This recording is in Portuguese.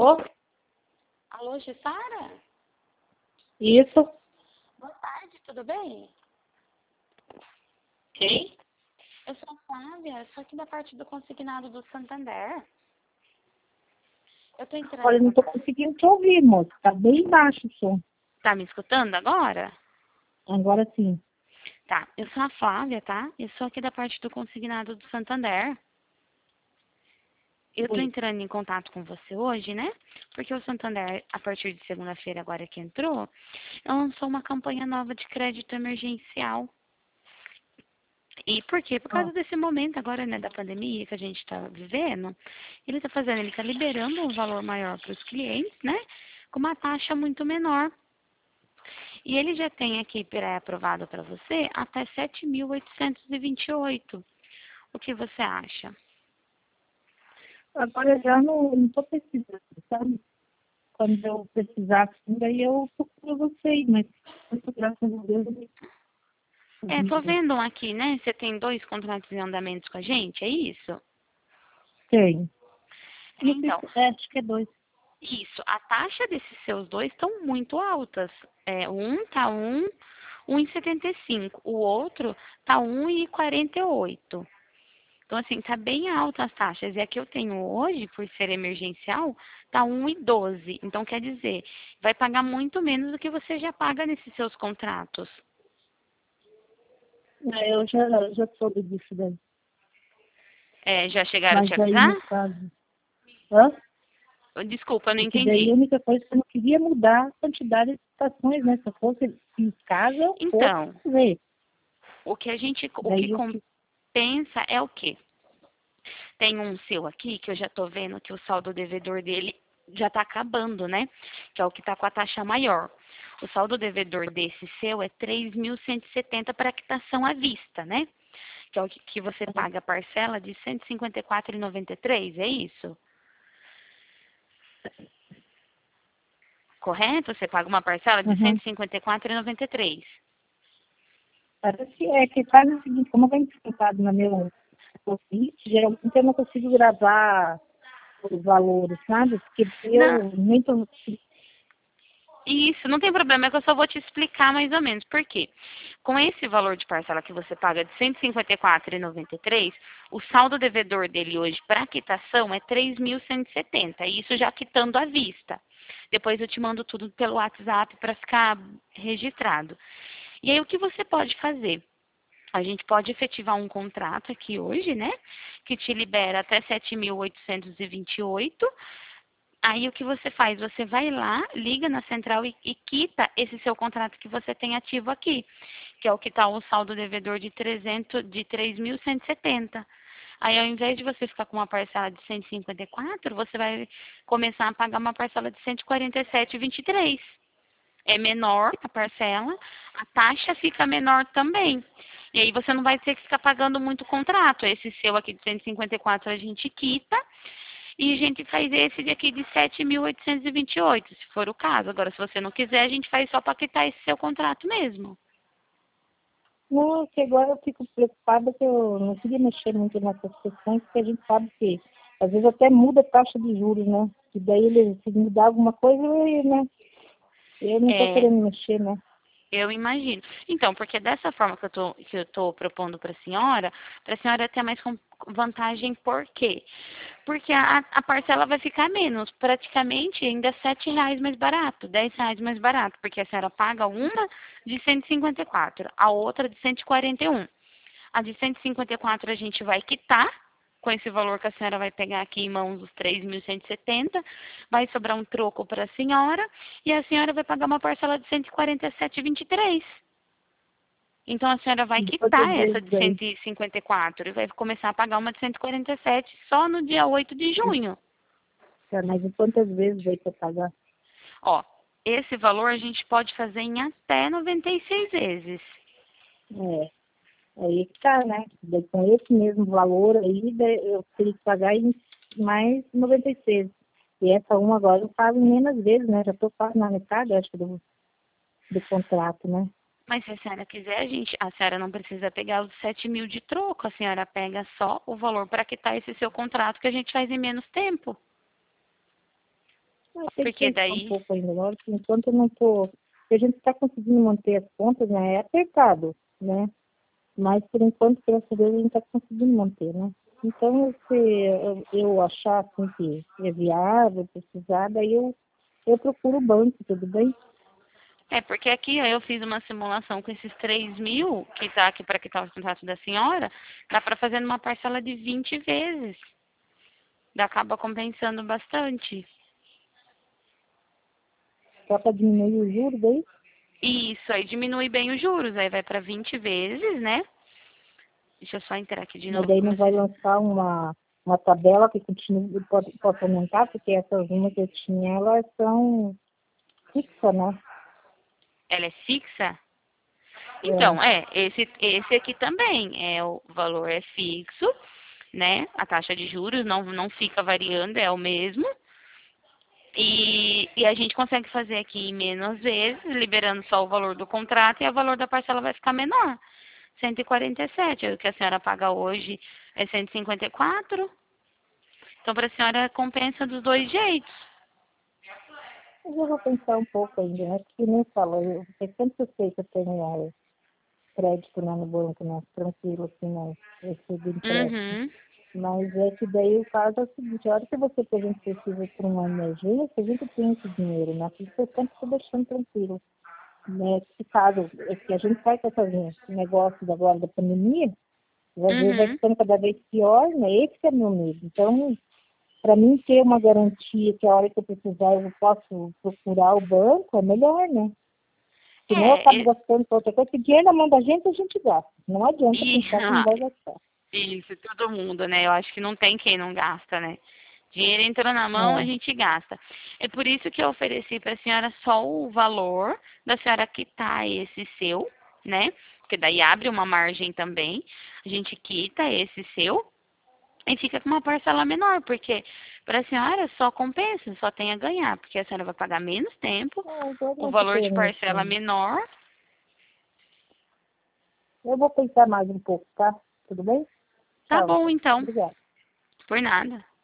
Alô? Alô, Jussara? Isso? Boa tarde, tudo bem? Quem? Eu sou a Flávia, sou aqui da parte do consignado do Santander. Eu tô entrando Olha, em não tô contato. conseguindo te ouvir, moço. Tá bem baixo o som. Tá me escutando agora? Agora sim. Tá, eu sou a Flávia, tá? Eu sou aqui da parte do consignado do Santander. Eu tô Oi. entrando em contato com você hoje, né? Porque o Santander, a partir de segunda-feira agora que entrou, lançou uma campanha nova de crédito emergencial. E por quê? Por Ah, causa desse momento agora, né, da pandemia que a gente está vivendo, ele está liberando um valor maior para os clientes, né, com uma taxa muito menor. E ele já tem aqui pré-aprovado para você até 7.828. O que você acha? agora eu já não tô precisando, sabe? Quando eu precisar, assim, daí eu procuro vocês, mas muito graças a Deus eu não É, tô preciso. vendo aqui, né, você tem 2 contratos em andamento com a gente, é isso? Tenho. Não sei Então, se acho que é 2. isso, a taxa desses seus dois estão muito altas. Um tá 1,75. O outro tá 1,48. Então, assim, tá bem alta as taxas. E a que eu tenho hoje, por ser emergencial, tá 1,12. Então, quer dizer, vai pagar muito menos do que você já paga nesses seus contratos. Eu já soube disso daí. É, já chegaram a te Mas aí, avisar? no caso... Hã? Desculpa, eu não É que daí entendi. a única coisa que eu não queria mudar a quantidade de estações, né? Se eu fosse em casa, eu fosse Então, ver. o que Daí o que... compensa é o quê? Tem um seu aqui que eu já tô vendo que o saldo devedor dele já tá acabando, né? Que é o que tá com a taxa maior. O saldo devedor desse seu é 3.170 para quitação à vista, né? Que é o que você paga a parcela de 154,93, é isso? Correto? Você paga uma parcela de Uhum. 154,93. Parece que faz o seguinte, como eu venho descontado no meu Office, geralmente eu não consigo gravar os valores, sabe? Porque Não, eu nem tô... isso, não tem problema, é que eu só vou te explicar mais ou menos. Por quê? Com esse valor de parcela que você paga de 154,93, o saldo devedor dele hoje para quitação é 3.170, isso já quitando à vista. Depois eu te mando tudo pelo WhatsApp para ficar registrado. E aí o que você pode fazer? A gente pode efetivar um contrato aqui hoje, né? Que te libera até 7.828. Aí o que você faz? Você vai lá, liga na central e quita esse seu contrato que você tem ativo aqui, que é o que está o saldo devedor de 3.170. Aí ao invés de você ficar com uma parcela de 154, você vai começar a pagar uma parcela de 147,23. É menor a parcela, a taxa fica menor também. E aí você não vai ter que ficar pagando muito contrato. Esse seu aqui de 154 a gente quita e a gente faz esse daqui de 7.828, se for o caso. Agora, se você não quiser, a gente faz só para quitar esse seu contrato mesmo. Não, que agora eu fico preocupada que eu não queria mexer muito nessas questões, porque a gente sabe que às vezes até muda a taxa de juros, né? E daí ele, se mudar alguma coisa, né? Eu não estou É, querendo mexer, né? eu imagino. Então, porque dessa forma que eu tô propondo para a senhora ter mais vantagem, por quê? Porque a parcela vai ficar menos, praticamente ainda R$ 7 mais barato, R$ 10 mais barato, porque a senhora paga uma de 154, a outra de 141. A de 154 a gente vai quitar com esse valor que a senhora vai pegar aqui em mãos, os 3.170, vai sobrar um troco para a senhora e a senhora vai pagar uma parcela de 147,23. Então a senhora vai De quantas quitar essa vezes de aí? 154 e vai começar a pagar uma de 147 só no dia 8 de junho. Tá, mas em quantas vezes aí para pagar? Ó, esse valor a gente pode fazer em até 96 vezes. É, aí que tá, né? Daí, com esse mesmo valor aí, daí eu teria que pagar em mais 96. E essa uma agora eu pago em menos vezes, né? Já estou quase na metade, acho, do contrato, né? Mas se a senhora quiser, a senhora não precisa pegar os 7.000 de troco, a senhora pega só o valor para quitar esse seu contrato que a gente faz em menos tempo. Tem que Porque pensar um daí, pouco ainda. Agora, por enquanto, eu não estou... A gente está conseguindo manter as contas, né? É apertado, né? Mas, por enquanto, graças a Deus, a gente está conseguindo manter, né? Então, se eu achar assim, que é viável, precisar, daí eu procuro o banco, tudo bem? porque aqui ó, eu fiz uma simulação com esses 3.000, que tá aqui para quitar o contrato da senhora, dá para fazer numa parcela de 20 vezes. Acaba compensando bastante. Só para diminuir os juros daí. Isso, aí diminui bem os juros, aí vai para 20 vezes, né? Deixa eu só entrar aqui de Mas novo daí no não meu vai sistema. lançar uma tabela que continue, pode aumentar, porque essas umas que eu tinha, elas são fixas, né? Ela é fixa? É, Então, esse aqui também, o valor é fixo, né? A taxa de juros não fica variando, é o mesmo. E a gente consegue fazer aqui em menos vezes, liberando só o valor do contrato e o valor da parcela vai ficar menor. 147, o que a senhora paga hoje é 154. Então, para a senhora compensa dos dois jeitos. mas eu vou pensar um pouco ainda, né? Porque nem falo, porque sempre eu sei que eu tenho crédito né, no banco, né? Tranquilo, assim, né? Receber empréstimo. Uhum. Mas é que daí o caso é o seguinte, a hora que você, por exemplo, precisa para uma emergência, a gente tem esse dinheiro, né? Por isso eu sempre estou deixando tranquilo. Né? Se caso, é que a gente sai com esses negócios agora da pandemia, vai ver, vai Uhum. ficando cada vez pior, né? Esse que é meu medo. Então, para mim ter uma garantia que a hora que eu precisar eu posso procurar o banco, é melhor, né? Senão eu acabo É, gastando para outra coisa. Se dinheiro na mão da gente, a gente gasta. Não adianta e, pensar que não vai gastar. isso, todo mundo, né? Eu acho que não tem quem não gasta, né? Dinheiro entrou na mão, a É. gente gasta. É por isso que eu ofereci para a senhora só o valor da senhora quitar esse seu, né? Porque daí abre uma margem também. A gente quita esse seu e fica com uma parcela menor, porque para a senhora só compensa, só tem a ganhar, porque a senhora vai pagar menos tempo, Agora o não estou valor de querendo parcela assim. menor. Eu vou pensar mais um pouco, tá? Tudo bem? Tá Tchau, bom, então. então. Obrigada. Por nada.